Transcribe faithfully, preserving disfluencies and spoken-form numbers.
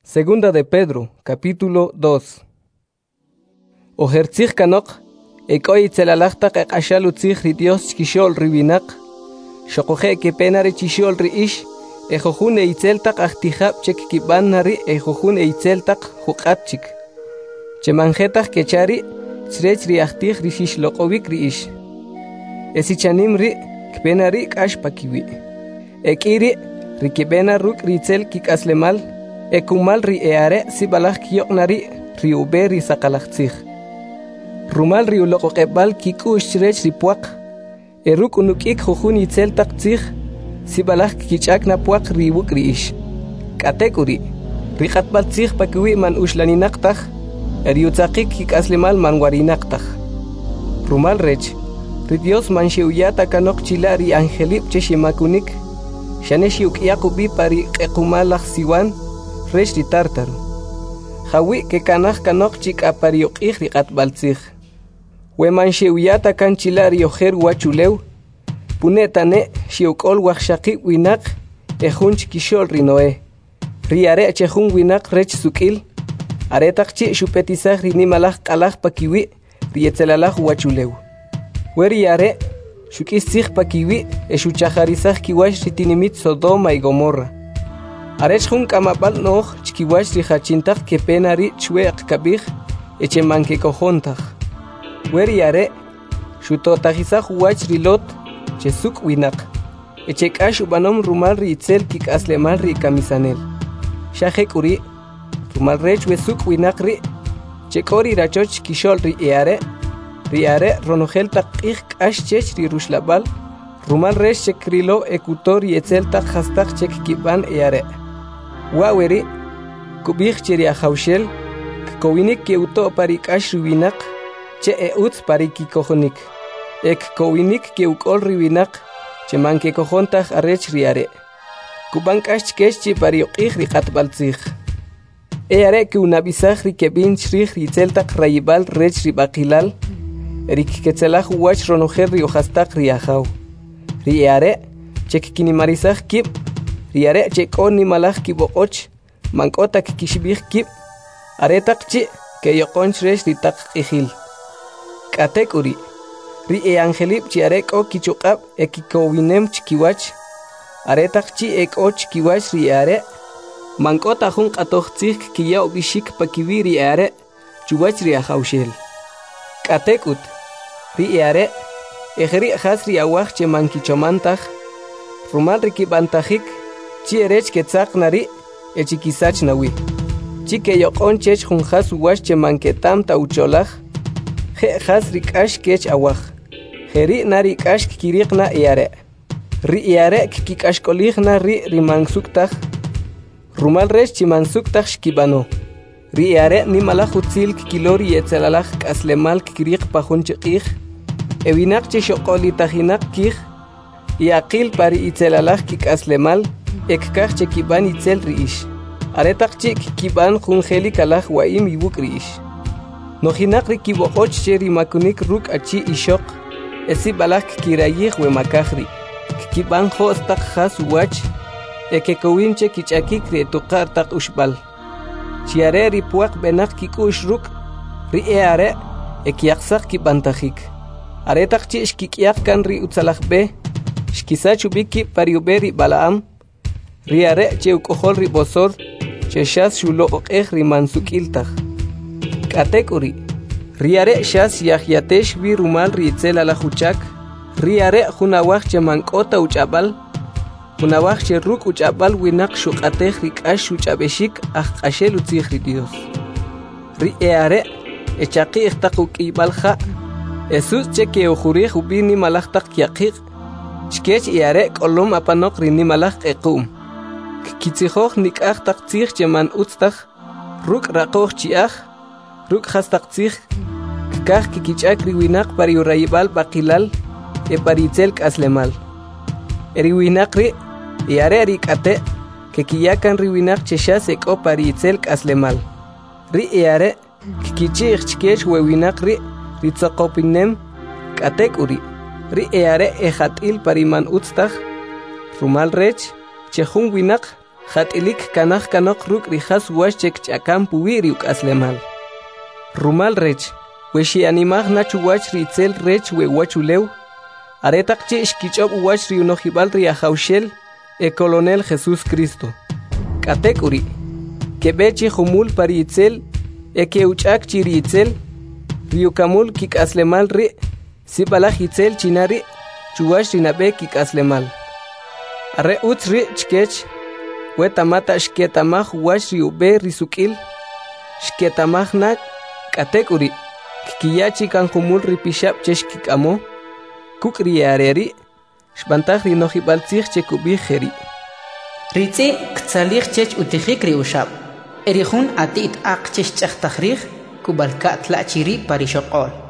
Segunda de Pedro, capítulo dos. Ojertzich kanok, ekoi tzelalachtak ekashalutzich ri Dios chkishol ribinak, shokoje kepenare chishol ri ish, ejojun eitzeltak achtijab chek kibanari ejojun eitzeltak hukatchik. Chemanjetak kechari, tzrech ri achtij ri shishlokovik ri ish. Esichanim ri kpenari kashpakiwi. Ekiri ri kibena ruk ritzel kikaslemal, ekumal ri eare si balak kiyoknari ri uberi sakalaktzich. Rumal ri ulokokebal kikush chrech ri puak, eruk unukik jujun itzel taktzich, si balak kichakna puak ri wuk ri ish. Katekuri, ri katbal tzich pakiwi man ushlaninaktaj, eriutzakik kikaslemal man warinaktaj. Rumal rech, ri Dios man sheuyata kanok chila ri angelip cheshimakunik, shaneshi ukiakubi pari ekumalach siwan, rech ri tartaru. Jawi ke kanaj kanok chik apariok ri katbaltzich. Weman sheuyata kan chila ri ojer wachulew, punetane shiukol wachshaki winak, ejun chikishol ri Noé. Ri are chejun winak rech sukil, aretak chi shupetizaj ri nimalaj kalaj pakiwi, ri etzelalaj wachulew. Weri are, shukistzich pakiwi, eshuchajarizaj kiwash ritinimit Sodoma y Gomorra. Arech jun kamapal noj chkiwash ri hachintaj kepenari chweak kabij, echemanke kojontaj. Weri are, shutotajizaj wach ri Lot, chesuk winak. Echekash ubanom rumal ri itzel kik aslemal ri kamisanel. Shajek uri, rumal rech wesuk winak ri, chekori rachoch kishol ri eare, Riare ronogel takij kashchech ri rushlabal, rumal resh chekrilo ekutor y etzeltak hastak chek kiban eare. Waweri, kubij cheri ajaushel, kowinik ke uto pari kash riwinak, che eutz pari kikojonik. Ek kowinik ke ukol riwinak, che manke kojontak arrech riare. Kuban kash keshi pari okij ri katbaltzich. Eare ke unabizaj ri kebin shrij ri etzeltak rayibal rech ri bakilal, Erik ketzelaj wach ronojer ri ojastak ri ajau. Ri eare, chek kinimarizaj kip, ri are chek on nimalaj kibokoch, mankotak kishibij kip, aretak chi, ke yokonch resh ri tak ijil. Katek uri, ri e angelip chi arek o kichukab e kikowinem chikiwach, aretak chi ek o chikiwach ri eare, mankota jun katoj tzik kiya obishik pakiwi ri eare, chuwach ri ajaushel. Katekut, ri eare, ejeri hasri awaj che mankichomantaj, rumal rikibantajik, chi erech ketzak nari, echikisach nawi. Chi ke yokon chech jun has uwash che manketam ta ucholaj, je has rikash kech awaj. Jeri nari kash kirik na eare. Ri eare kikash kolij na ri rimansuktaj, rumal rech chimansuktaj shkibano. Ri eare ni malajutzil kilori etzelalaj kaslemal kirik pajun chekij, ewinak che shokoli tajinak kij, y akil pari itzelalaj kikaslemal, ekkaj che kiban itzel riish. Aretak che kiban jungeli kalaj waim ibuk riish. Nojinak ri kibokoch che rimakunik ruk achi ishok, esi balaj kirayij wemakajri. Kiban hostak has wach, ekekowin che kichakik ri etukar tak ushbal. Chiare ri puak benak kikush ruk, ri eare, ekiaksak kibantajik. Aretak chi shkikiak kan ri utzalaj be, shkisach ubiki pariuberi balaam, ri are che ukohol ri bosor, che shas shulo okej ri mansukiltaj. Katek uri, ri are shas yahyatesh vi rumal ri itzel alajuchak, ri are junawaj che mankota uchabal, Unawaj che ruk uchabal winak shukatej rikash uchabeshik ajkashel utzij ri Dios. Ri eare, echaki ichtakuk ibalja, esus che ke ojurij ubi nimalaj tak kiakik, chkech eare kolom apanok ri nimalaj ekum. Kitzijoj nikaj tak tzij che man utztaj, ruk rakoj chiaj, ruk hastak tzij, kikaj kikichak ri winak pari urayibal bakilal, e paritzel kaslemal. Eri winak ri, Iare rikate, que kiyakan riwinak cheshas eko paritzel kaslemal. Ri iare, kikichich chkech wewinak ri, ritzokopinem, katek uri. Ri iare ejatil pariman utztaj, rumal rech, chejun winak, Khatilik kanaq kanaq ruk rijas wachek chakam puwiri ukaslemal. Rumal rech, weshi animag nachu wach ritzel rech we wachulew. Aretak chish kichob wach ri unojibal ri ajaushel, e colonel Jesús Cristo. Katek uri, kebechi humul paritzel, e keuchak chiritzel, riukamul kik aslemal ri, sipalaj itzel chinari, chuwash rinabe kik aslemal. Are utz ri chkech, wetamata shketamaj wash riube risukil, shketamaj nak, katek uri, kikiyachi kan humul ripishap chesh kikamo, kukri areri, shbantaj rinojibal tzich chekubi jeri. Ritzi ktzalih chech utijik ri ushab. Erihun atit ak chech chachtajrih kubalka tlachiri parishokol.